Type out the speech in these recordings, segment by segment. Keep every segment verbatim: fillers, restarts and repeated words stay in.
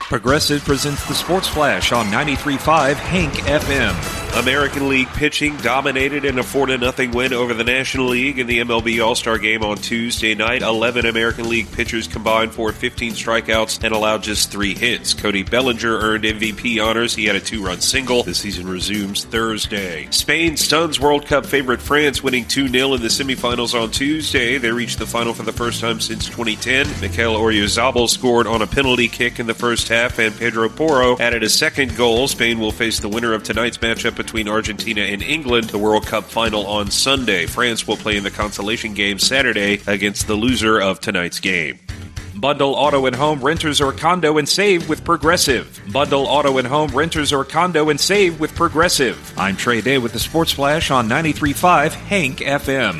Progressive presents the Sports Flash on ninety-three point five Hank F M. American League pitching dominated in a four to nothing win over the National League in the M L B All-Star Game on Tuesday night. eleven American League pitchers combined for fifteen strikeouts and allowed just three hits. Cody Bellinger earned M V P honors. He had a two-run single. The season resumes Thursday. Spain stuns World Cup favorite France, winning two nil in the semifinals on Tuesday. They reached the final for the first time since twenty ten. Mikel Oyarzabal scored on a penalty kick in the first half, and Pedro Porro added a second goal. Spain will face the winner of tonight's matchup between Argentina and England, the World Cup final on Sunday. France will play in the consolation game Saturday against the loser of tonight's game. Bundle auto and home renters or condo and save with Progressive. Bundle auto and home renters or condo and save with Progressive. I'm Trey Day with the Sports Flash on ninety-three point five Hank F M.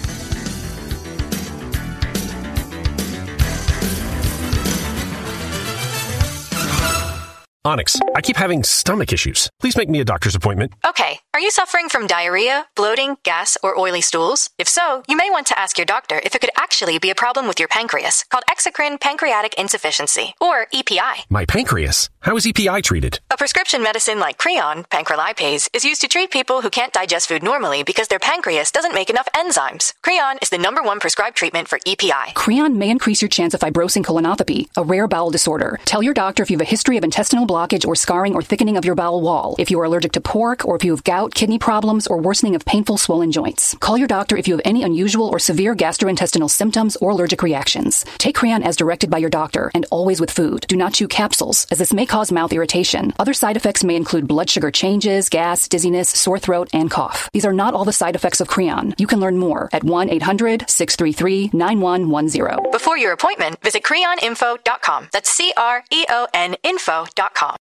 Onyx, I keep having stomach issues. Please make me a doctor's appointment. Okay. Are you suffering from diarrhea, bloating, gas, or oily stools? If so, you may want to ask your doctor if it could actually be a problem with your pancreas, called exocrine pancreatic insufficiency, or E P I. My pancreas? How is E P I treated? A prescription medicine like Creon, pancrelipase, is used to treat people who can't digest food normally because their pancreas doesn't make enough enzymes. Creon is the number one prescribed treatment for E P I. Creon may increase your chance of fibrosing colonopathy, a rare bowel disorder. Tell your doctor if you have a history of intestinal blockage or scarring or thickening of your bowel wall, if you are allergic to pork, or if you have gout, kidney problems, or worsening of painful swollen joints. Call your doctor if you have any unusual or severe gastrointestinal symptoms or allergic reactions. Take Creon as directed by your doctor, and always with food. Do not chew capsules, as this may cause mouth irritation. Other side effects may include blood sugar changes, gas, dizziness, sore throat, and cough. These are not all the side effects of Creon. You can learn more at one eight hundred six three three nine one one zero. Before your appointment, visit creon info dot com. That's C R E O N info dot com.